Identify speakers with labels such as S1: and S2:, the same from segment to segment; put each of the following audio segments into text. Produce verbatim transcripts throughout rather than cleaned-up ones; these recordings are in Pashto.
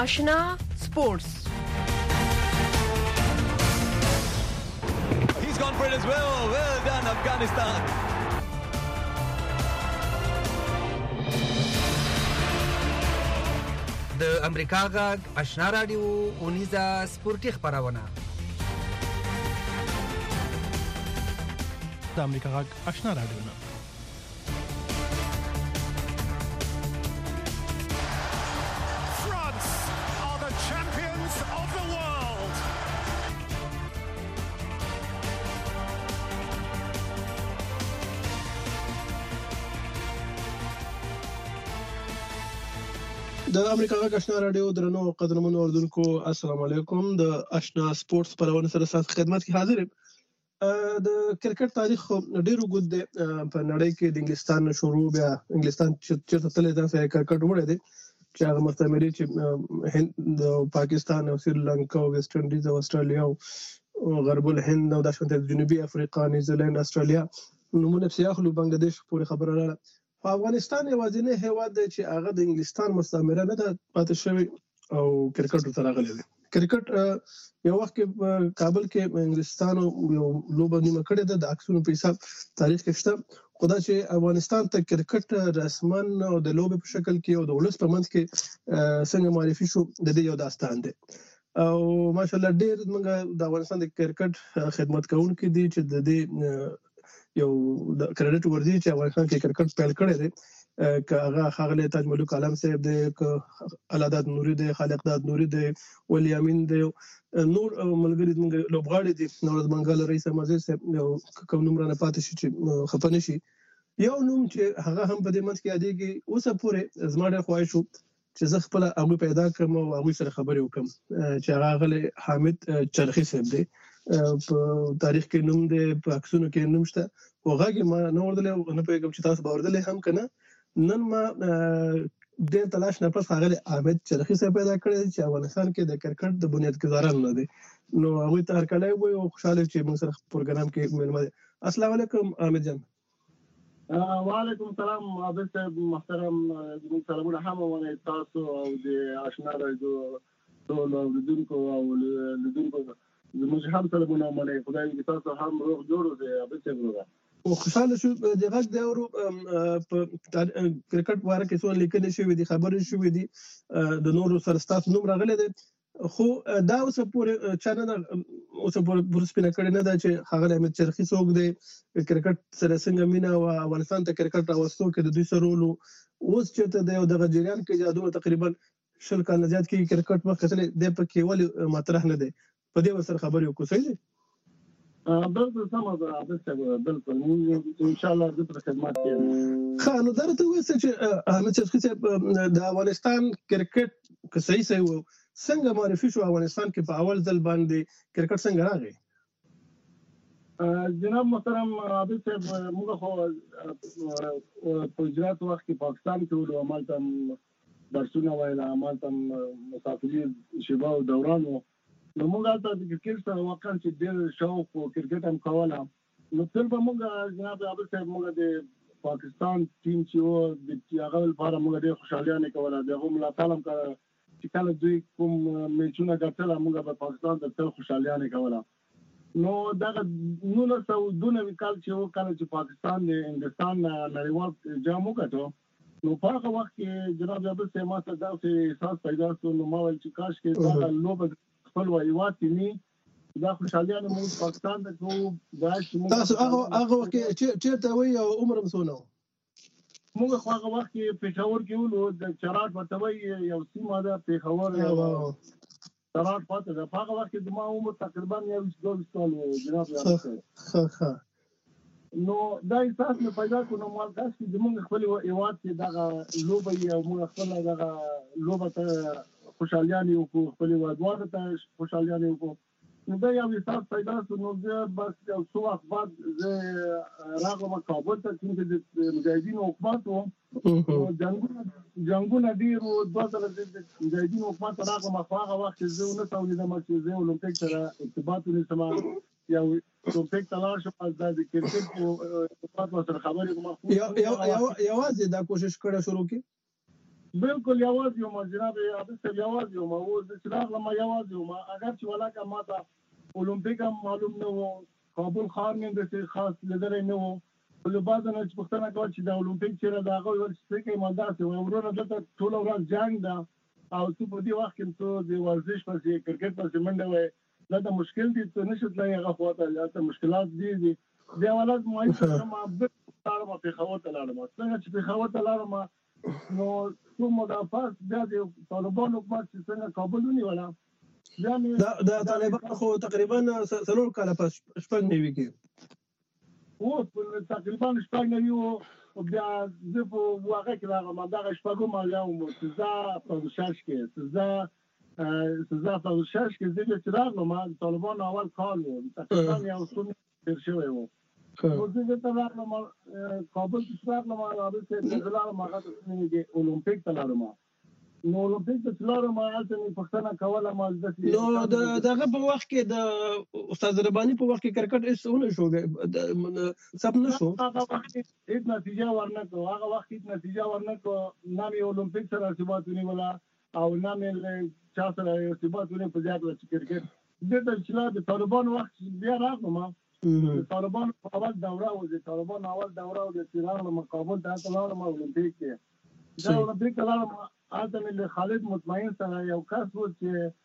S1: آشنا سپورتس.
S2: He's gone for it as well. Well done, Afghanistan.
S3: د امریکا غږ آشنا رادیو اونیزه سپورتي خبرونه.
S4: د امریکا غږ آشنا رادیو نه
S5: France are the champions of the world.
S6: د امریکا غږ آشنا رادیو درنو قدرمنو اوردونکو السلام علیکم. د آشنا سپورتس پرونه سره ستاسو خدمت کې حاضر یم. د کرکټ تاریخ ډیرو ګود دی په نړۍ کې. د انګلستان شروع بیا انګلستان چې تللی دا کرکټ وړي دی چې هغه مستعمري چې هند او پاکستان او سریلانکا او ویسټ انډیز او استرالیا او غرب الهند او د شمال جنوبي افریقا نیوزیلند استرالیا نمونه په اخلو بنگلاديش پورې خبره راغله. افغانستان یوازینی هیواد دی چې هغه د انګلستان مستعمره نه ده پاتې شوی او کرکټ ته راغلی دی. کرکټ یو وخت کې کابل کې انګلستان یو لوبه نیمه کړې ده د عکسونو په حساب تاریخ کې شته. خدا چې افغانستان ته کرکټ رسما او د لوبې په شکل کې او د ولس په منځ کې څنګه معرفي شو د دې یو داستان دی. او ماشاءالله ډېر موږ د افغانستان د کرکټ خدمت کوونکي دي چې د دې یو د کریډټ ورځي چې افغانستان کې کرکټ پیل کړی دی. که هغه خاغلی تاج ملک عالم صاحب دی، که علادات نوري دی، خالق داد نوري دی، ولی امین دی، نور ملګري موږ لوبغاړي دي، نورز منګل رئیس مازی صاحب یو کوم نوم رانه پاتې شي چې خفه نه شي. یو نوم چې هغه هم په دې منځ کې یادېږي اوسه پورې زما ډېر خواهش وو چې زه خپله هغوی پیدا کړم او هغوی سره خبرې وکړم چې هغه غلی حامد چرخي صاحب دی. په تاریخ کې نوم دی، په عکسونو کې نوم شته، خو غږ یې ما نه اورېدلی او نه پوهېږم چې تاسو به اورېدلی هم که نه. نن ما ډېر تلاش نه پس ښاغلی حامد چرخي صاحب پیدا کړی دی چې افغانستان کې د کرکټ د بنیادګذارانو نه دی. نو هغوی ته هرکلی ووایو او خوشحاله چې موږ سره پروګرام کې مېلمه دی. السلام علیکم حامد جان.
S7: وعلیکم السلام عابد صاحب محترم. زموږ سلامونه هم ومنئ تاسو او د آشنا رادیو ټول اورېدونکو او لیدونکو زموږ هم سلامونه ومنئ. خدای دې تاسو هم روغ جوړ اوسئ عابد صاحب.
S6: او خوشحاله شو د غږ د اورو په کرکټ په اړه کې څو لیکنې شوې دي، خبرې شوې دي، د نورو سره ستاسو نوم راغلی دی، خو دا اوسه پورې چا نه ده اوسه پورې پوره سپینه کړې نه ده چې ښاغلی حامد چرخي څوک دی، کرکټ سره څنګه مینه وه، افغانستان ته کرکټ راوستو کې د دوی څه رول و، اوس چېرته دی او دغه جریان کې جادونه تقریبا شل کاله زیات کېږي کرکټ مخکې تللی دی پکې ولې مطرح نه دی، په دې ورسره خبرې وکړو. صحیح دی؟
S7: بالکل سمه ده عابد صاحب، بالکل موږ انشاءالله د پر خدمت کې.
S6: ښه، نو دا راته ووایه چې حامد چرخي صاحب د افغانستان کرکټ که صحیح صحیح و څنګه معرفي شو افغانستان کې په اول ځل باندې کرکټ څنګه راغی؟
S7: جناب محترم عابد صاحب، موږ خو په اجرات وخت کې پاکستان کې ولو، همالته درسونه ویل، همالته مسافري شیبه او دوران و. نو موږ هلته د کرکټ سره واقعا چې ډېر شوق و کرکټ هم کوله. نو تل به موږ جناب عابد صاحب موږ د پاکستان ټیم چې و د هغه لپاره موږ ډېر خوشحالیانې کوله، د هغو ملاتړ هم کوله چې کله دوی کوم میچونه ګټل موږ به پاکستان ته تل خوشحالیانې کوله. نو دغه نولس سوه دوه نوي کال چې و کله چې پاکستان د انګلستان نړیوال جام وګټو، نو په هغه وخت کې جناب عابد صاحب ما ته داسې احساس پیدا شو، نو ما ویل چې کاش کې دغه لوبه خپل هېواد کې نه دا خوشحالیانې موږ پاکستان ته کوو.
S6: تاسو هغه وخت کې چېرته وئ او عمر هم څونه و؟
S7: موږ خو هغه وخت کې پېښور کې ولو، د چراټ ورته وایي یو سیمه ده پېښور چراټ پاتې ده. په هغه وخت کې زما عمر تقریبا یو ویشت دوه ویشت کال و جناب عابد صاحب. نو دا احساس مې پیدا کړو، نو ما کاش چې زموږ خپل هېواد کې دغه لوبه وي او موږ خپله دغه لوبه ته خوشحالیانې وکړو، خپل هېوادوالو ته خوشحالیانې وکړو. نو دا یو احساس پیدا شو. نو زه بس یو څو وخت بعد زه راغلم کابل ته، کوم چې د مجاهدینو حکومت و، جنګونه ډېر و، دوه ځله زه د مجاهدینو حکومت ته راغلم. خو هغه وخت چې زه ونه توانېدم چې زه اولمپیک سره ارتباط ونیسم یا اولمپیک ته لاړ شم، دا د کرکټ په ارتباط ورسره خبرې کوم.
S6: یوازې دا کوشش کړی شروع کړي
S7: بالکل یوازې یو جناب عابد صاحب یوازې یو او د چراغ لما یوازې یو اگر چې ولاکه ماته اولمپیک هم معلوم نه وو کابل ښار مې د خاص لیدلی نه وو له بعد نه چې پوښتنه کوله چې د اولمپیک چیرې د هغه ویل چې کې مالداسې وو ورونه دلته ټوله ورځ جنګ ده او ته په دې وخت کې ته د ورزش پسې کرکټ پسې منډه وایې دا د مشکل دي ته نشې تللی هغه خواته هلته مشکلات دي دي بیا ولد معین څخه ما لاړم پېښور ته لاړم څنګه چې پېښور ته لاړم نو څو مدافعات بیا د طالبان حکومت چې څنګه کابل ونیوله
S6: د طالبان خو تقریبا څلور کاله پس شپږ نوي کې
S7: اوس تقریبا شپږ نوي وو بیا زه په واقع کې راغلم دغه شپږم مالیه وم سزا په شش کې سزا سزا په شش کې زه چې راغلم طالبان اول کال وو تقریبا یو څو تیر شوی وو نو زه ته راغلم کابل ته راغلم عابد صاحب ته لاړم هغه د اولمپیک ته لاړم نو اولمپیک ته لاړم هلته مې پوښتنه کوله ما
S6: نو دغه په وخت کې د استاد رباني په وخت کې کرکټ هېڅ ونه شو ثبت نه شو
S7: هغه وخت هېڅ نتیجه ورنه کړو هغه وخت هېڅ نتیجه ورنه کړو نه مې اولمپیک سره ارتباط ونیوله او نه مې چا سره ارتباط ونیو په زیاته چې کرکټ دلته چې د طالبانو وخت بیا راغلم د طالبانو اول دوره و د طالبانو اول دوره و د چې راغلم کابل ته هلته لاړم اولمپیک کې دا اولمپیک ته لاړم هلته مې له خالد مطمئن سره یو کس و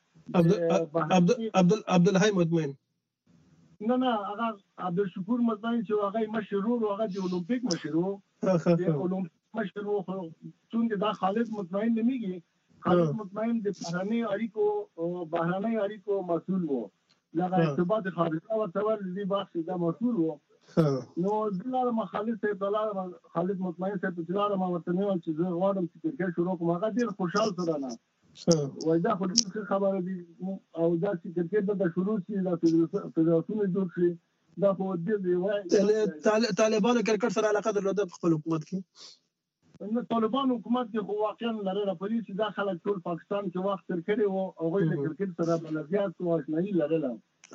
S7: چې
S6: عبدالحی مطمئن
S7: نه نه هغه عبدالشکور مطمئن چې هغه مشر و هغه د اولمپیک مشر و د اولمپیک مشر و چونکې دا خالد مطمئن نومیږي خالد مطمئن د بهرنۍ اړیکو بهرنۍ اړیکو مسؤل و دغه ارتباط خارجه ورته ویل دې بخش دا مسؤل و نو زه لاړم خالد صاحب ته لاړم خالد مطمئن صاحب ته لاړم ورته مې ویل چې زه غواړم چې کرکټ شروع کړم هغه ډېر خوشحال شو رانه وایي دا خو ډېر ښه خبره دي او دا چې کرکټ دلته شروع شي دا فدراسیون جوړ شي دا خو ډېر دی وایي
S6: طالبانو کرکټ سره علاقه درلوده په خپل حکومت کې
S7: نو طالبان حکومت کې خو واقعا لرله په دې چې دا خلک ټول پاکستان کې وخت تېر کړی وو هغوی د کرکټ سره بلدیات او اشنایي لرله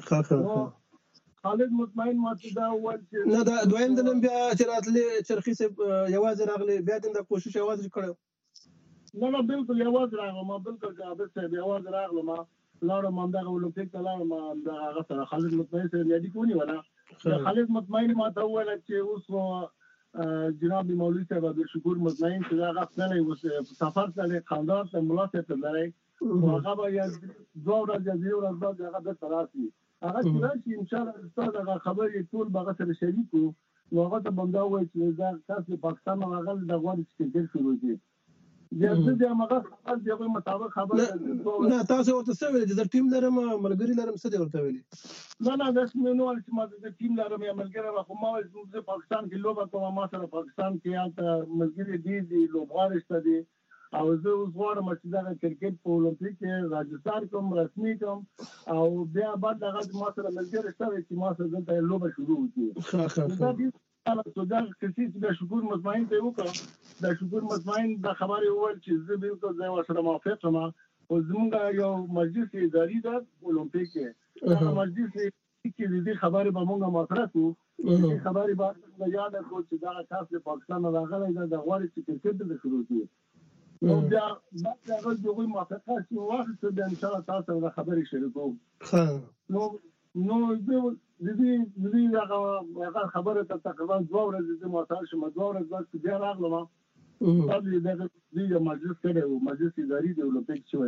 S7: خالد مطمئن ماته دا وویل چې
S6: نه دا دویم ځل بیا چې راتلې چرخي صاحب یوازې راغلی بیا دې دا کوشش یوازې کړی
S7: نه نه بالکل یوازې راغلم بالکل عابد صاحب یوازې راغلم لاړم همدغه اولمپیک ته لاړم همدغه هغه سره خالد مطمئن سره مې اړیکه ونیوله خالد مطمئن ماته وویل چې اوس جناب مولوي صاحب عبدالشکور مطمئن چې هغه تللی اوس سفر تللی خاندان ته ملا صاحب ته تللی هغه به یا دوه ورځې یا درې ورځې بعد هغه بېرته راشي هغه چې راشي انشاءالله ستا دغه خبرې ټول به هغه سره شریک کړو نو هغه ته به همدا ووایي چې دا کس د پاکستان نه راغلی دا غواړي چې کرکټ شروع کړي بیا زه د همغه خبر د هغوی مطابق خبر
S6: نه تاسو ورته څه ویلي چې زه ټیم لرم ملګري لرم څه دې ورته ویلي
S7: نه نه داسې مې ونه ویل چې ما زه ټیم لرم یا ملګری یم خو ما ویل زه پاکستان کې لوبه کوم ما سره پاکستان کې هلته ملګري ډېر دي لوبغاړي شته دي او زه اوس غواړم چې دغه کرکټ په اولمپیک کې راجستر کوم رسمي کوم او بیا بعد هغه ما سره ملګری شته چې ما سره دلته لوبه شروع وکړي دا دا کسي چې د شکور مطمئن ته وکړه د شکور مطمئن د خبرې وویل چې زه بالکل زه ورسره موافق یم او زموږ یو مجلس اداري ده اولمپیک کې هغه مجلس کې د دې خبرې به موږ مطرح کړو دې خبرې به موږ یاد کړو چې دغه کس د پاکستان نه راغلی ده د غواړي چې کرکټ دلته شروع کړي نو بیا بعد هغه د هغوی موافقه چې واخیسته بیا انشاءالله تاسو سره د خبرې شریکوم نو نو د دې د دې هغه خبره ته تقریبا دوه ورځې زه معطل شوم دوه ورځې بعد بیا راغلم دغه دې مجلس کړی و مجلس اداري د اولمپیک شوی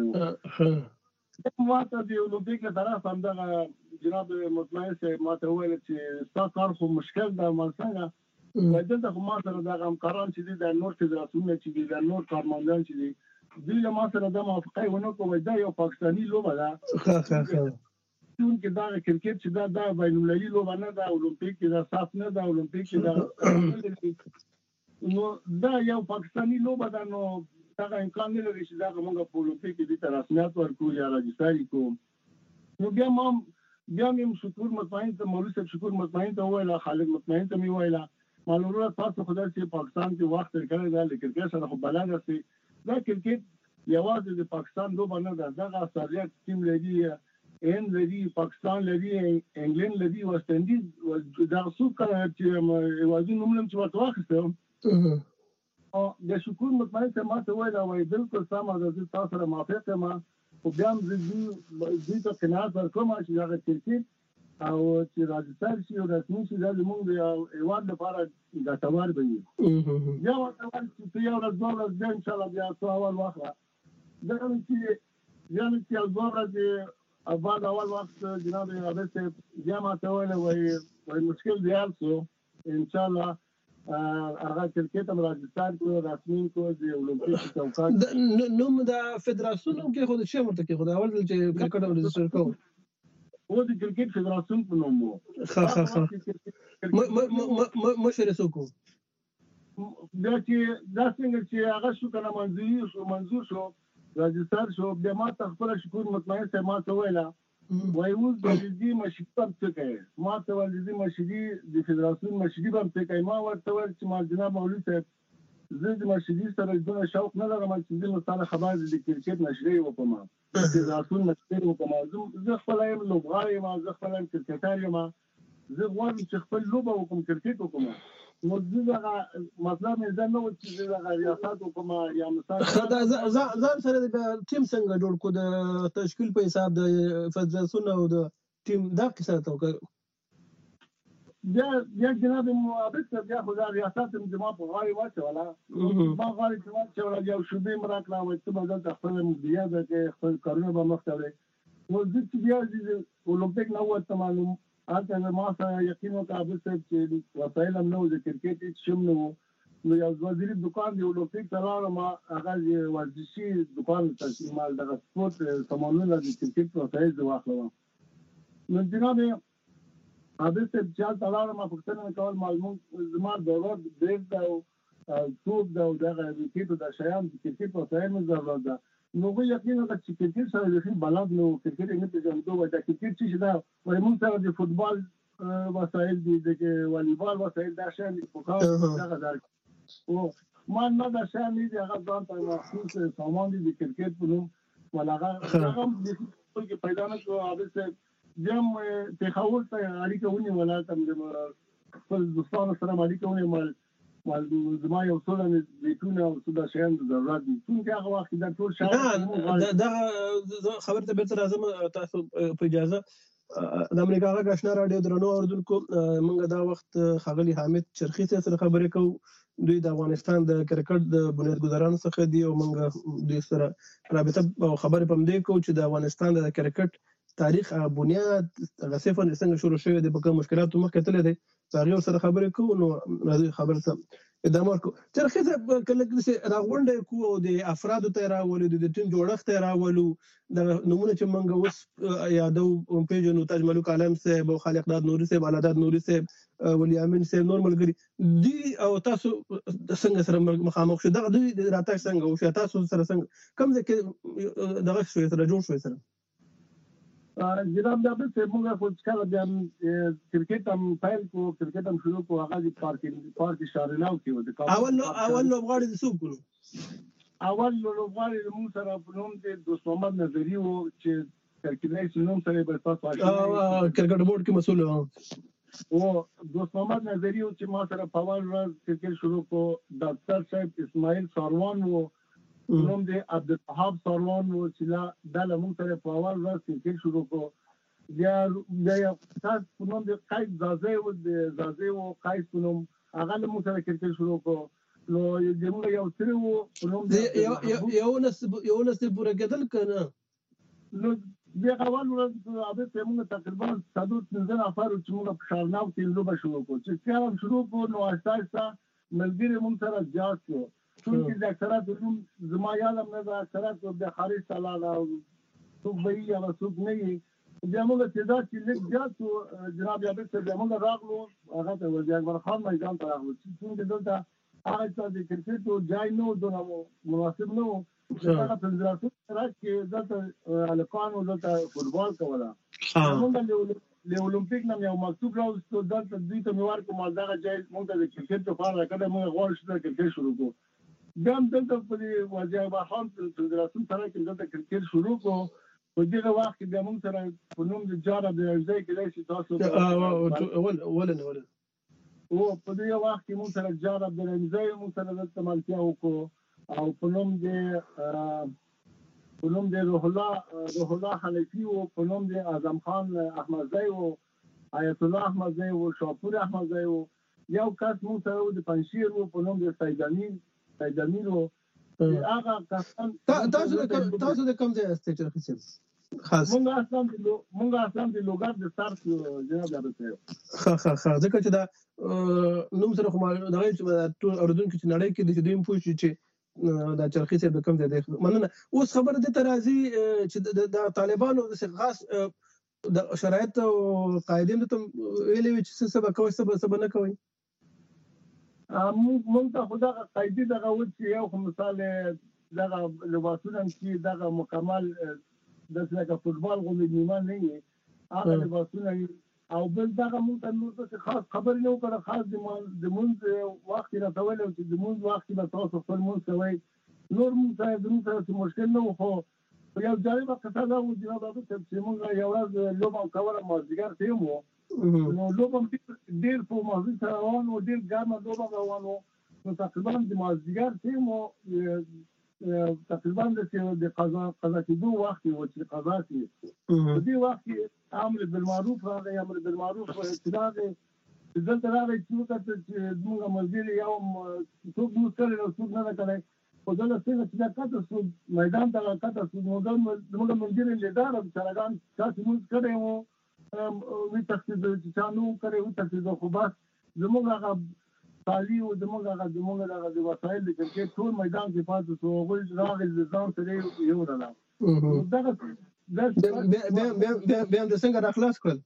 S7: و ما ته د اولمپیک له طرف همدغه جناب مطمئن صاحب ما ته وویل چې ستا کار خو مشکل ده ما څنګه وایي دلته خو ما سره دغه همکاران چې دي د نور فدراسیونونه چې دي د نور کارمندان چې دي دوی له ما سره دا موافقه ونه کړو وایي دا یو پاکستاني لوبه ده چونکې دا کرکټ چې دا دا بین المللي لوبه نه ده اولمپیک کې دا صاف نه ده اولمپیک کې دا نو دا یو پاکستاني لوبه ده نو دغه امکان نه لري چې دغه موږ په اولمپیک کې دې ته رسمیت ورکړو یا راجستر کړو نو بیا ما بیا مې شکور مطمئن ته مولوي صاحب شکور مطمئن ته وویل خالد مطمئن ته مې وویل معلومه تاسو خدای چې پاکستان کې وخت تېر کړی دی د کرکټ سره خو بلد یاستئ دا کرکټ یوازې د پاکستان لوبه نه ده دغه استرالیا ټیم لري هند لري پاکستان لري انګلند لري ویسټ انډیز دا څو کله چې هېوادونو نوم چې ورته واخیستم د شکور مطمئن ته ما ته ویل وای بالکل سم د تاسو سره موافق یم او بیا هم دې ته قناعت ورکوم چې هغه کرکټ او چې راځي شي او رسمي شي د موږ د ایوان لپاره ګټور وي یا ورته چې یو ورځ دوه ورځې ان شاء الله بیا څو اول واخله دا چې یعنی چې اول ورځ بعد اول وخت جناب عابد بیا ما ته ویل وای وای مشکل دی السو ان شاء الله هغه کرکټ هم راځي کو رسمي کو د اولمپیک چوکاټ
S6: نوم د فدراسیون کې خو د شی مرته کې خو د اول چې کرکټ رجسټر کو
S7: او د کرکټ فدراسیون په نوم وو
S6: ها ها ها مشر سوکو
S7: دا چې دا څنګه چې هغه شو کنه منځوي شو منظور شو راځي شو بیا ما خپل شکور مطمئن ته ما ته ویلا وای اوس د دې مشري په څه کوي ما ته ول دې مشري د فدراسیون مشري په څه کوي ما ورته ول چې ما جناب مولوی صاحب زه د مشري سره د شوق نه لرم چې دې مستانه خبر د کرکټ نشري وکم فدراسیون مشري وکم زه خپل یم لوبغاړی ما زه خپل یم کرکټر یم زه غواړم چې خپل لوبه وکم کرکټ وکم نو دغه مطلب نه زنه و چې دغه ریاست وکم یا مثلا
S6: ځان سره د ټیم څنګه جوړ کو د تشکیل په حساب د فدراسیون او د ټیم دا کیسه ته
S7: بیا بیا جناب عابد بیا خدای ریاست جما په غاړه واچولا ما غواړم چې واچولا یو شوبې مراکلا و چې بدل خپل مدیریت کې خپل کارونه به مختلف نو د چې بیا د اولمپیک نو وته معلوم اته ما سره یقین وکړ عابد چې وسایل هم نو د کرکټ شم نو نو یو وزیر دکان دی اولمپیک تلاره ما هغه ورزشي دکان ته مال د سپورت سامانونه د کرکټ وسایل د واخلم نو جناب عابد چې چا تلاره ما پښتنه کول معلوم زما د ورځ بیگ دا او څوک دا دغه کرکټ د شیان د کرکټ وسایل مې ضرورت ده نو غوښتل یقینا چې کرکټ سره د خپل بلد نو کرکټ نه پیژنې دوه د کرکټ چې دا وای موږ سره د فوتبال وسایل دي د والیبال وسایل دا شان په کار دغه دار او ما نه دا شان دي هغه ځان ته مخصوص سامان دي د کرکټ په نوم ولاغه هغه د خپل پیدا نه کوو عابد جام ته خاور ته اړیکه ونی ولا تم د خپل دوستانو سره اړیکه ونی مال مال زما یو څو د بیتونه او څو د شیان د ضرورت دي څنګه هغه وخت دا ټول شاید
S6: دا خبر ته به تر اعظم تاسو په اجازه د امریکا غږ آشنا رادیو درنو اوردونکو موږ دا وخت خغلی حامد چرخی سره خبرې کوو دوی د افغانستان د کرکټ د بنیادګذارانو څخه دي او موږ دوی سره رابطه او خبرې پم دی کوو چې د افغانستان د کرکټ تاریخ بنیاد غصفا څنګه شروع شوی دی په کوم مشکلاتو مخ کتل دي هغه سره خبرې کوو نو راځي خبره ته ادامه ورکو چرخی ته کله چې راغونډه کوو د افرادو ته راولو د ټیم جوړښت ته راولو د نمونه چې موږ اوس یادو پیژنو تاج ملک عالم صاحب او خالق داد نوري صاحب علاداد نوري صاحب ولی امین صاحب نور ملګری دی او تاسو څنګه سره مخامخ شو دغه دوی راتګ څنګه او شي تاسو سره څنګه کوم ځکه دغه شوی سره جوړ شوی سره
S7: جناب دا به څه موږ خو څکاله د کرکټ هم فایل کو کرکټ هم شروع کو هغه د پارکینګ پارک شارلاو کې و د
S6: اول اول لوبغاړي د سوق کړو
S7: اول لوبغاړي د موږ سره په نوم د دوست محمد نظری وو چې کرکټ نوم سره به تاسو
S6: او کرکټ بورډ کې مسؤل
S7: وو او دوست محمد نظری وو چې ما سره په اول ورځ کرکټ شروع کو ډاکټر صاحب اسماعیل ساروان وو نوم دی عبدالوهاب ساروان وو چې لا د لمون سره په اول ورځ کرکټ شروع کو بیا بیا تاسو په نوم دی قاید زازه وو د زازه وو قاید په نوم هغه لمون سره کرکټ شروع کو نو یو یو سره وو په نوم دی
S6: یو نس یو نس پوره کېدل کنه
S7: نو بیا اول ورځ اوبه ته موږ تقریبا سادو څنګه افر چې موږ په شارناو کې لوبه شروع کو چې څنګه شروع کو نو اساسا ملګری موږ سره زیات شو چونکه د اکثرات کوم زما یادم نه د اکثرات د خارج سلاله او څوک به یا څوک نه وي بیا موږ چې دا چې لږ زیات جناب عابد صاحب موږ راغلو هغه ته وزیر اکبر خان میدان ته راغلو چې دلته هغه چې د کرکټ جای نو دونه مناسب نه و هغه فدراسیون راځي دلته الکان او دلته فوتبال کوله موږ له اولمپیک نام یو مکتوب راوستو دلته دوی ته موار کوم دغه جای موږ د کرکټ لپاره کړه موږ غواړو چې کرکټ شروع کوو بیا هم دلته په دې وزیر اکبر خان فدراسیون سره کې دلته کرکټ شروع کو په دغه وخت کې بیا موږ سره په نوم د جاره د ځای کې چې تاسو
S6: ول ول ول
S7: او په دې وخت کې موږ سره جار عبدالرحیم موږ سره د ملتیا وکړو او په نوم د په نوم د روح الله روح الله حنفي او په نوم د اعظم خان احمدزی او آیت الله احمدزی او شاپور احمدزی او یو کس موږ سره د پنځیر او په نوم د سیدامین سیدامین او هغه کسان
S6: تاسو د تاسو د کوم ځای استې چې خاص
S7: موږ اصلا موږ اصلا د لوګر د سارت جناب درته
S6: ها ها ها ځکه چې دا نوم سره خو دغه چې ټول اوردونکو چې نړۍ کې د دویم پوښتنه چې دا چرخي سره د کوم ځای دی مننه. اوس خبره د ترازی چې د طالبانو د خاص د شرایط او قاعدین ته ویلې چې څه سبا کوي څه سبا نه کوي
S7: موږ ته خدا قاعده دغه و چې یو مثال دغه لباسونه چې دغه مکمل د څنګه فوتبال غو نیمه نه وي هغه لباسونه او بل دغه موږ ته نور څه خاص خبر نه وکړه خاص د مونږ وخت را تول او چې د مونږ وخت به تاسو خپل مونږ کوي نور موږ ته د موږ مشکل نه وو خو یو جالب قصه دا و جناب ابو چې موږ یو ورځ لوبه کوله مازدیګر ته مو نو لوبه ډیر په موضوع سره روان او ډیر ګرمه لوبه روانه نو تقریبا د مازدیګر ته مو تقریبا د قضا قضا کېدو وخت و چې قضا کې په دې وخت کې امر بالمعروف راغی امر بالمعروف اعتراض دلته راغی چې وکړه چې موږ مزید یو څوک موږ کړی نو څوک نه کړی خو دلته څنګه چې دا کاته سود میدان ته کاته سود موږ موږ مزید لیدار چرګان تاسو موږ کړی وو وی تخصیص چې چانو کړی وو تخصیص خو بس زموږ هغه تالی او زموږ هغه زموږ هغه د وسایل د کرکټ ټول میدان کې پاتې شو غوښ راغی ځان سره یو راغله دا
S6: بیا بیا بیا د څنګه راخلاص کړل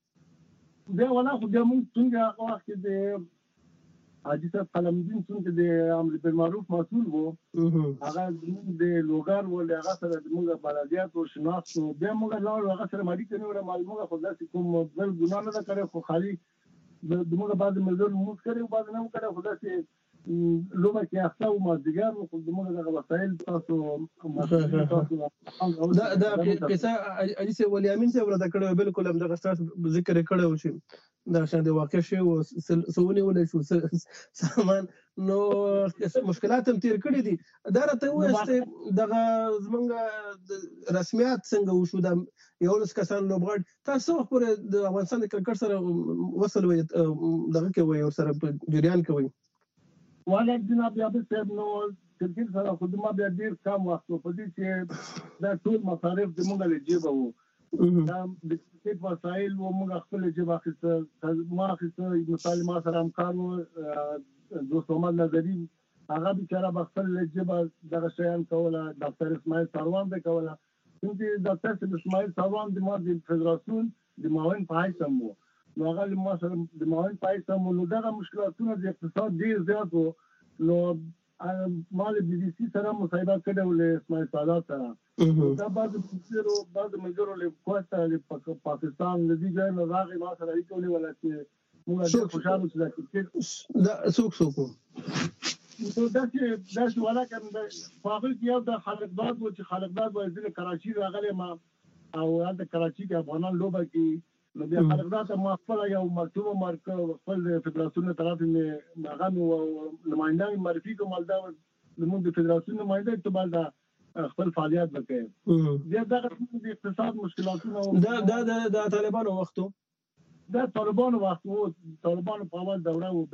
S7: بیا ولا خو بیا موږ څنګه هغه وخت د حاجي صاحب قلمدین څنګه د امر بالمعروف مسؤل وو هغه د لوګر ول هغه سره موږ بلدیات او شناخت بیا موږ لاړ هغه سره مالي کنه ولا معلومه خو داسې کوم بل ګنا نه کړی خو خالي دموږ بعد مزور موږ کړو بعد نه کړو خو داسې لوبه کې اخته او مازدیګر خو دموږ دغه وسایل تاسو تاسو
S6: دا دا قصه علي سي ولي امين سي ورته کړو بالکل هم دغه تاسو ذکر کړو چې دا شان د واقع شي او سونی ولې شو سامان نو مشکلات هم تیر کړی دي دا راته واسطه دغه زمونږ رسمیات څنګه وشو د یو لس کسان لوبغاړي تاسو خپل د افغانستان د کرکټ سره وصل وي دغه کې وي او سره جریان کوي
S7: ولا جناب یا به صاحب نو کرکټ سره خدمت بیا ډیر کم وخت په دې چې دا ټول مصارف د موږ له جیبه وو دا د کرکټ وسایل و موږ خپل جیبه اخیسته ما اخیسته مثال ما سره همکار و دوست محمد نظری هغه بیچاره خپل جیبه دغه شیان کوله ډاکټر اسماعیل سروان به کوله چې ډاکټر اسماعیل سروان د ما د فدراسیون د معاون پایسم وو نو هغه ما سره د معاون پایسم نو دغه مشکلاتونه د اقتصاد ډیر زیات وو نو مال بي بي سي سره مصاحبه کړو له اسماعیل سادات سره دا بعد مزورو بعد مزورو له کوټه له پاکستان د دې ځای نه راغی ما سره ایکولې ولا چې موږ ډېر خوشاله شو چې
S6: دا سوق سوق
S7: نو دا چې دا چې ولا کوم دا فاضل کې یو د خلقداد و چې خلقداد و د کراچي راغلی ما او د کراچي کې افغانان لوبه کې نو بیا خلقداد ما خپل یو مکتوب مارک خپل فدراسیون طرف نه هغه او نمائندان معرفي کوم دا موږ د فدراسیون نمائنده ته باندې خپل فعالیت وکړي بیا دا د اقتصاد مشکلاتونه
S6: دا دا د طالبانو وختو
S7: دا طالبانو وخت وو طالبانو په اول دوره وو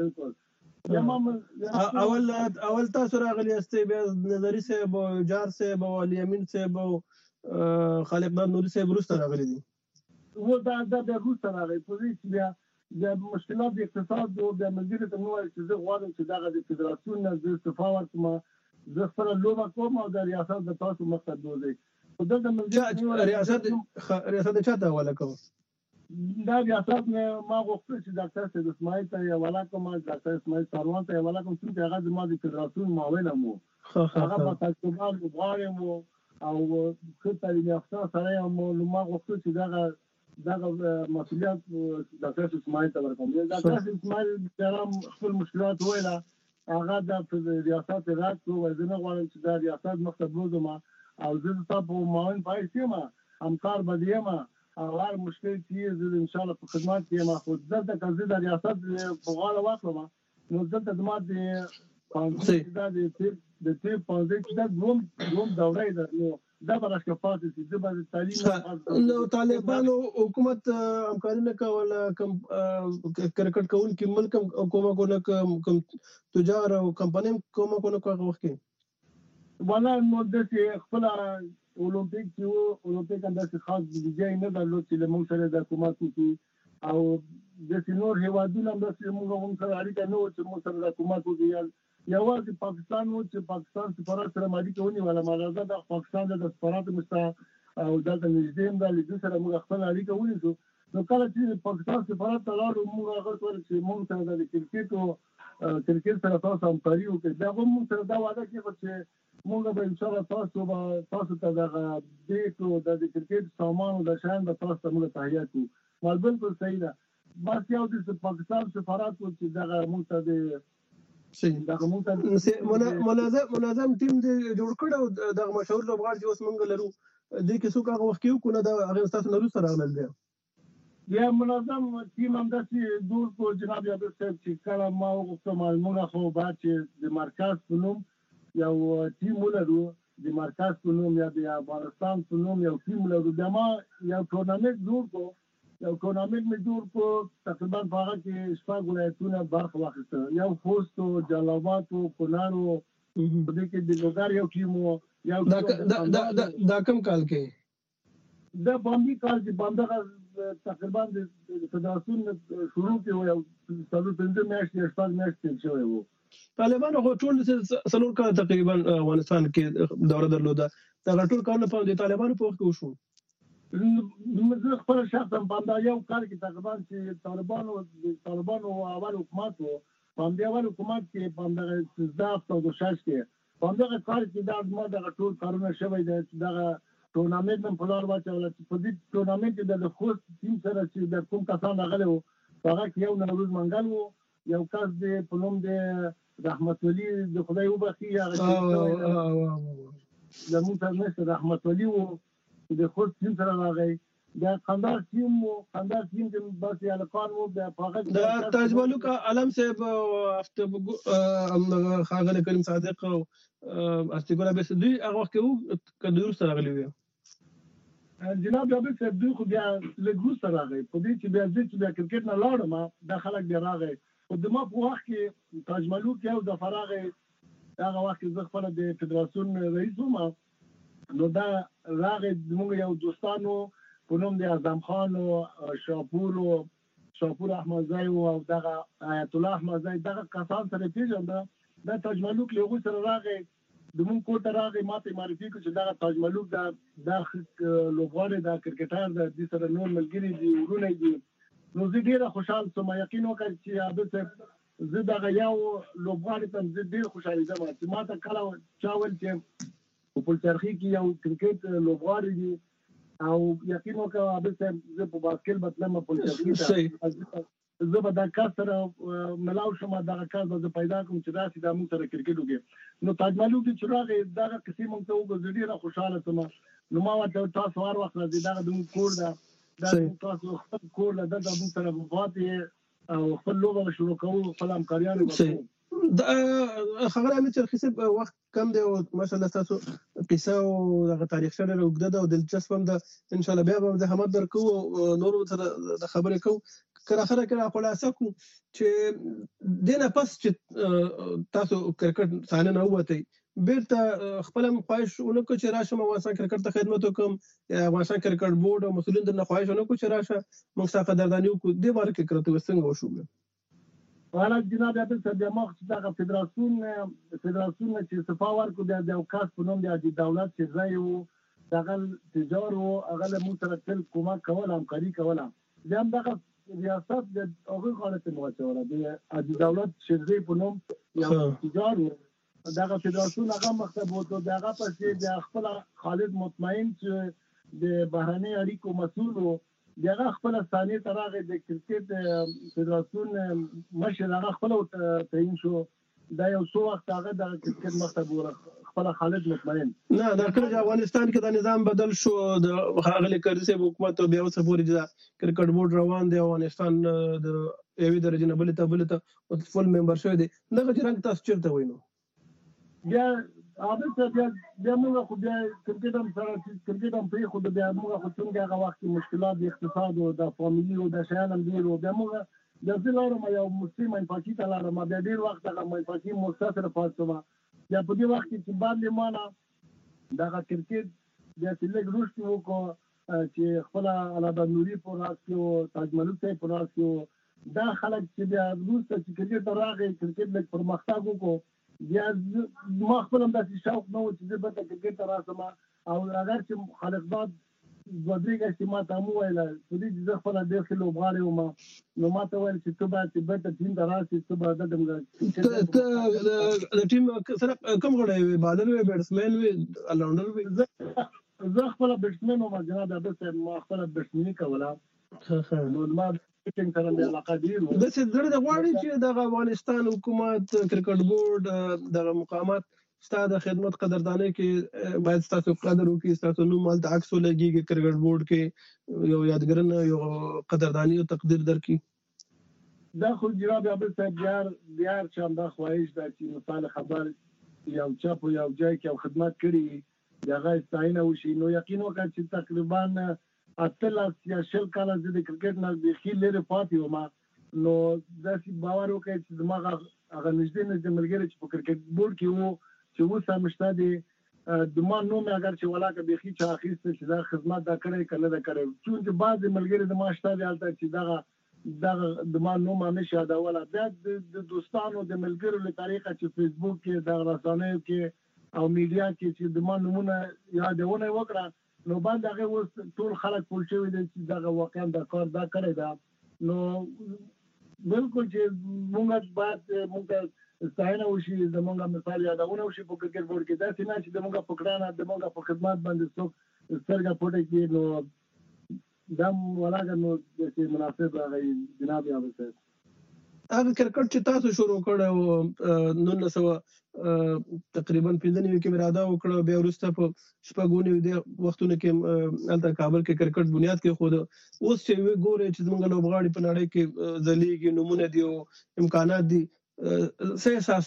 S7: بالکل
S6: اول اول تاسو راغلی استي بیا نظری صاحب جار صاحب او علي امين صاحب او خالقداد نوري صاحب روسته راغلي دي
S7: و دا دا د روسته راغی په دې چې بیا د مشکلات د اقتصاد او د مدیریت ته نو چې زه غواړم چې دغه د فدراسیون نه د استعفا ورکوم زه خپل لوبه کوم او د ریاست د تاسو مقصد دوی خو دغه
S6: مدیریت ریاست ریاست چاته ولا کوم
S7: دا ریاست نه ما غوښتل چې ډاکټر اسماعیل ته یو ولا کوم ډاکټر اسماعیل سروان ته یو ولا کوم چې هغه د ما د فدراسیون معاون مو هغه په تاسو غواړم او خو تعلیم یافته سره مو ما غوښتل چې دغه دغه مسؤلیت ډاکټر اسماعیل ته ورکوم ډاکټر اسماعیل درام خپل مشکلات ویلا هغه د ریاست راځو وزنه غواړم چې د ریاست مقصد بوزم او زه تاسو معاون پای سیمه همکار بدیم هر مشکل چې زه ان شاء الله په خدمت کې ما خو دلته کزه د ریاست په غاړه واخلم نو دلته د ماده پانځه د دې د دې پانځه چې د دوم دوم دورې ده نو دا برخه فاصله چې د تعلیم
S6: نو طالبانو حکومت همکاري نه کوله کوم کرکټ کول کې ملک کومه کومه کوم تجار او کمپنۍ کومه کومه کومه وخت کې
S7: ولا نو د خپل اولمپیک چې اولمپیک اندازه خاص د ځای نه درلود چې له موږ سره د حکومت کې او د سينور هیوادونو هم د موږ سره اړیکه نه و چې موږ سره د حکومت وکړي یوازې پاکستان و چې پاکستان سفارت سره مالي کوي ولا مالازه د پاکستان د سفارت مستا او د نږدې د لیدو سره موږ خپل اړیکه ونیسو نو کله چې پاکستان سفارت ته لاړو موږ هغه څور چې موږ سره د کرکټ او کرکټ سره تاسو هم پریو کې دا هم موږ سره دا وعده کوي چې موږ به ان شاء الله تاسو به تاسو ته د دې د کرکټ سامان او د شان د تاسو ته موږ تهیه کوو مال بالکل صحیح ده بس یو د پاکستان سفارت چې دا موږ ته د
S6: منظم منظم ټیم دې جوړ کړ او د مشهور لوبغاړي چې اوس مونږ لرو دې کې څوک هغه وخت کې کو نه دا هغه تاسو نورو سره راغلل دی
S7: یا منظم ټیم هم داسې دور کو جناب یاد صاحب چې کله ما وغوښتم موږ خو بعد چې د مرکز په نوم یو ټیم ولرو د مرکز په نوم یا د افغانستان په نوم یو ټیم ولرو د ما یو ټورنمنت جوړ کو یو ټورنمنت مې جوړ کو تقریبا په هغه کې شپږ ولایتونه برخه واخیسته یو خوست او جلال آباد او کونړ او په دې کې د لوګار یو ټیم یو
S6: دا دا کم کال کې
S7: دا باندې کال چې باندې تقریبا د فدراسیون شروع کې یو څلور پنځه میاشتې شپږ میاشتې شوی وو
S6: طالبانو خو ټول څلور کال تقریبا افغانستان کې دوره درلوده دا ټول کارونه په د طالبانو په وخت کې وشو
S7: زه خپل شخصا باندې یو کار کې تقریبا چې طالبانو طالبانو اول حکومت وو باندې اول حکومت کې باندې زداف او شاش کې باندې کار کې دا ما د ټول کارونه شوی دی چې دا ټورنمنت هم په لار واچول چې په دې ټورنمنت کې د خوست ټیم سره چې د کوم کسان راغلي وو هغه کې یو نوروز منګل وو یو کس د په نوم د رحمت ولی د خدای وبخي هغه د موږ رحمت ولی وو د خود ټیم سره راغی د قندار ټیم او قندار ټیم د بس یا لقان وو د فقط
S6: د تاج ملک علم صاحب هفته خاغله کریم صادق او استګولا به دوی هغه وخت کې کډور سره راغلی وي
S7: جناب جابر صاحب دوی خو بیا لګو سره راغی په دې چې بیا چې بیا کرکټ نه لاړم د خلک بیا راغی او د ما په وخت کې تاج ملک یو د فراغ هغه وخت زه خپل د فدراسیون رئیس وم نو دا راغې موږ یو دوستانو په نوم د اعظم خان او شاپور او شاپور احمدزی او دغه آیت الله احمدزی دغه کسان سره پیژنده دا تاج ملک له سره راغې د مونږ کوټه راغې ماته معرفي کړ چې دغه تاج ملک دا د لوبغاړي د کرکټر د دې سره نور ملګری دي ورونه دي نو زه ډیره خوشاله سم یقین وکړ چې عادت زه دغه یو لوبغاړي ته زه ډیر خوشاله یم چې ماته کله چاول چې په چرخي کې یو کرکټ لوبغاړي دي او یقین وکړه عادت زه په باسکټ بدلم په چرخي ته زه به دا کار سره ملاو شم دغه کار به پیدا کوم چې داسې د موږ سره کرکټ وکړي نو تاج ملک چې راغی دغه قسم موږ ته وګورئ ډیره خوشاله سم نو ما ورته تاسو هر وخت راځي دغه د کور دا د تاسو خپل کور له دغه موږ سره مفاهمه او خپل لوبه شروع کوو خپل همکاریانو وکړو
S6: دا خبره مې چې خصيب وخت کم دی او ماشاءالله تاسو قصه او دغه تاریخ سره وګړه او دلچسپ هم ده ان شاء الله بیا به زحمت درکو نور سره د خبرې کو کله اخره کې خلاصه کو چې دنه پس چې تاسو کرکټ ثانه نه وته بیرته خپل خواهش ونکړو چې راشم افغانستان کرکټ ته خدمت وکم یا افغانستان کرکټ بورډ او مسولین د خواهش ونکړو چې راشه موږ څخه قدردانی وکړو د بار کې کرته وسنګ وشو
S7: والا جناب عبد الصبر مخ دغه فدراسیون فدراسیون چې صفا ورکو د یو کاس په نوم د دولت چې ځای وو دغه تجار او هغه مو سره تل کومک کول همکاري کول زم دغه ریاست د هغه حالت موچوره د دولت چې ځای په نوم یو تجار دغه فدراسیون هغه مکتب وو دغه پسې د خپل خالد مطمئن چې د بهرنی اړیکو مسؤل وو دغه خپل ثاني ترغه د کرکټ فدراسیون مشر هغه خپل تعین شو دا یو څو وخت هغه د کرکټ مخته خپل خالد مطمئن
S6: نه دا کله چې افغانستان کې دا نظام بدل شو د هغه کرزي صاحب حکومت بیا اوس پورې دا کرکټ بورډ روان دی افغانستان د یوې درجه نه بلې ته بلې ته فل ممبر شوی دی دغه چې رنګ تاسو چیرته وینو
S7: بیا هغه څه بیا بیا موږ خو بیا کرکټ هم سره کرکټ هم پرې خو بیا موږ خو څنګه هغه وخت مشکلات د اقتصاد او د فامیلی او د شیان هم ډېر بیا موږ د زلارو ما یو مسلمان منفاقي ته لاره ما بیا ډېر وخت هغه منفاقي مستثر پاتې ما بیا په دې وخت کې باندې مالا دغه کرکټ بیا چې لږ روش وکړو چې خپل علاوه نوري په راس کې او تاج ملک ته په راس کې دا خلک چې بیا روسته چې کرکټ راغی کرکټ لږ پرمختګ وکړو بیا ما خپل هم داسې شوق نه و چې زه به کرکټ ته راسم او اگر چې خالق باد دوه درې ګشتې ما ته هم وویل په دې چې زه خپله ډېر ښه لوبغاړی وم نو ما ته ویل چې ته باید چې بېرته ټیم ته راسې ته به
S6: د ټیم سره کوم غړی وې بالر وې بیټسمین وې الراونډر وې
S7: زه خپله بیټسمین وم جناب عبد صاحب ما خپله بیټسمیني کوله نو ما ټیم سره مې علاقه ډېر و
S6: داسې زړه د غواړي چې دغه افغانستان حکومت کرکټ بورډ دغه مقامات ستا د خدمت قدردانۍ کې باید ستاسو قدر وکړي ستاسو نوم هلته عکس ولګېږي کرکټ بورډ کې یو یادګرنه یو قدرداني او تقدیر درکړي
S7: دا خو جناب عبد صاحب بیار بیار چې همدا خواهش ده چې مثال خبر یو چا په یو ځای کې یو خدمت کړي د هغه ستاینه وشي نو یقین وکړه چې تقریبا اتلس یا شل کاله زه د کرکټ نه بیخي لرې پاتې وم نو داسې باور وکړئ چې زما هغه نږدې نږدې ملګري چې په کرکټ بورډ کې وو چې اوس هم شته دي د ما نوم اگر چې ولاکه بیخي چا اخیسته چې دا خدمت دا کړی که نه ده کړی چون چې بعضې ملګري د ما شته دي هلته چې دغه دغه د ما نوم هم نشي یادولی بیا د دوستانو د ملګرو له طریقه چې فیسبوک کې دغه رسنیو کې او میډیا کې چې د ما نومونه یادونه یې وکړه نو بعد هغه اوس ټول خلک پوه شوي دي چې دغه واقعا دا کار دا کړی ده نو بالکل چې موږ باید موږ ستاینه وشي زمونږ مثال یادونه وشي په کرکټ بورډ کې داسې نه چې زمونږ په کړانه زمونږ په خدمت باندې څوک سترګه پټه کړي نو دا ولاګه نو چې مناسب راغی جناب عبد صاحب
S6: هغه کرکټ چې تاسو شروع کړو نولس سوه تقریبا پنځه نوي کې اراده وکړه بیا وروسته په شپږ نوي وختونو کې هلته کابل کې کرکټ بنیاد کېښود اوس چې ګورئ چې زموږ لوبغاړي په نړۍ کې ځلیږي نومونه دي او امکانات دي څه احساس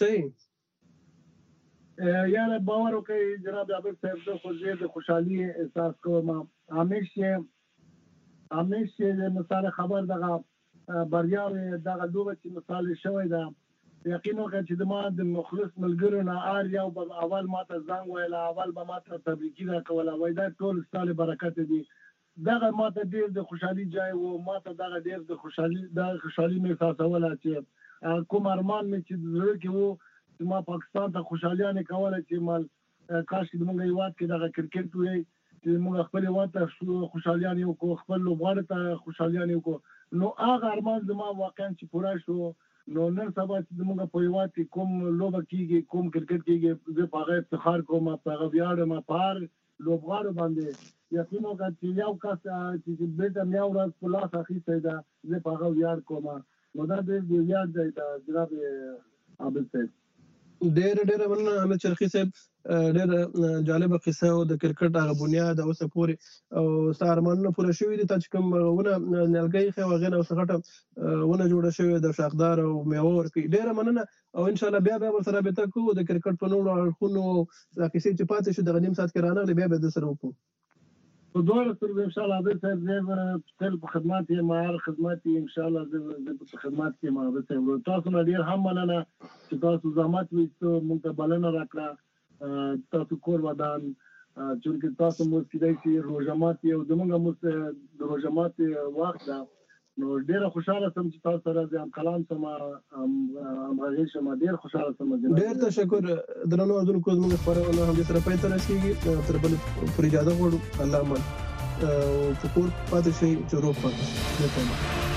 S6: یې
S7: یاره باور وکړئ جناب عابد صاحب زه خو ډېر د خوشحالي احساس کوم همیش چې همیش چې مثال خبر دغه بریاوې دغه لوبه چې مثال شوی ده یقین وکړه چې زما د مخلص ملګرو نه هر یو به اول ما ته زنګ ویله اول به ما ته تبریکي راکوله وایي دا ټول ستا له برکته دي دغه ما ته ډېر د خوشحالي ځای و ما ته دغه ډېر د خوشحالي د خوشحالي مې احساسوله چې کوم ارمان مې چې زړه کې و چې ما پاکستان ته خوشحالیانې کوله چې مال کاش چې زموږ هېواد کې دغه کرکټ وی چې موږ خپل هېواد ته خوشحالیانې وکړو خپل لوبغاړو ته خوشحالیانې وکړو نو هغه ارمان زما واقعا چې پوره شو نو نن سبا چې زموږ په هېواد کې کوم لوبه کېږي کوم کرکټ کېږي زه په هغه افتخار کوم په هغه ویاړم په هر لوبغاړو باندې یقین وکړه چې یو کس چې بېرته مې یو ورځ په لاس اخیستی ده زه په هغه ویاړ کوم نو دا ډېر د ویاړ دی د جناب عابد صاحب
S6: ډېره ډېره مننه حامد شرقي صاحب ډېره جالبه قصه او د کرکټ هغه بنیاد اوسه پورې او ستا ارمانونه پوره شوي دي تا چې کوم ونه نیالګی ایښی و هغې نه اوسه غټه ونه جوړه شوې د شاخدار او میوه ورکوي ډېره مننه او انشاءالله بیا بیا ورسره رابطه کوو د کرکټ په نورو اړخونو دا کیسې چې پاتې شو دغه نیم ساعت کې رانغلې بیا بیا درسره وکړو
S7: په دواړو سترګو انشاءالله عابد صاحب زه تل په خدمت یم هر خدمت یې انشاءالله زه په خدمت کې یم عابد صاحب تاسو نه ډېر هم مننه چې تاسو زحمت وایستو موږ ته بلنه راکړه تاسو کور ودان چونکې تاسو مو کېدای شي روژه ماتي او زموږ هم د روژه ماتي وخت ده نو ډېره خوشحاله سم چې تاسو سره زه هم کلام سم همغږی شم ډېر خوشحاله سم
S6: ډېر تشکر درنو اردونکو زموږ خپرونه همدې سره پای ته رسېږي تر بلې پورې اجازه غواړو الله امان او په کور پاتې شئ چې روغ پاتې شئ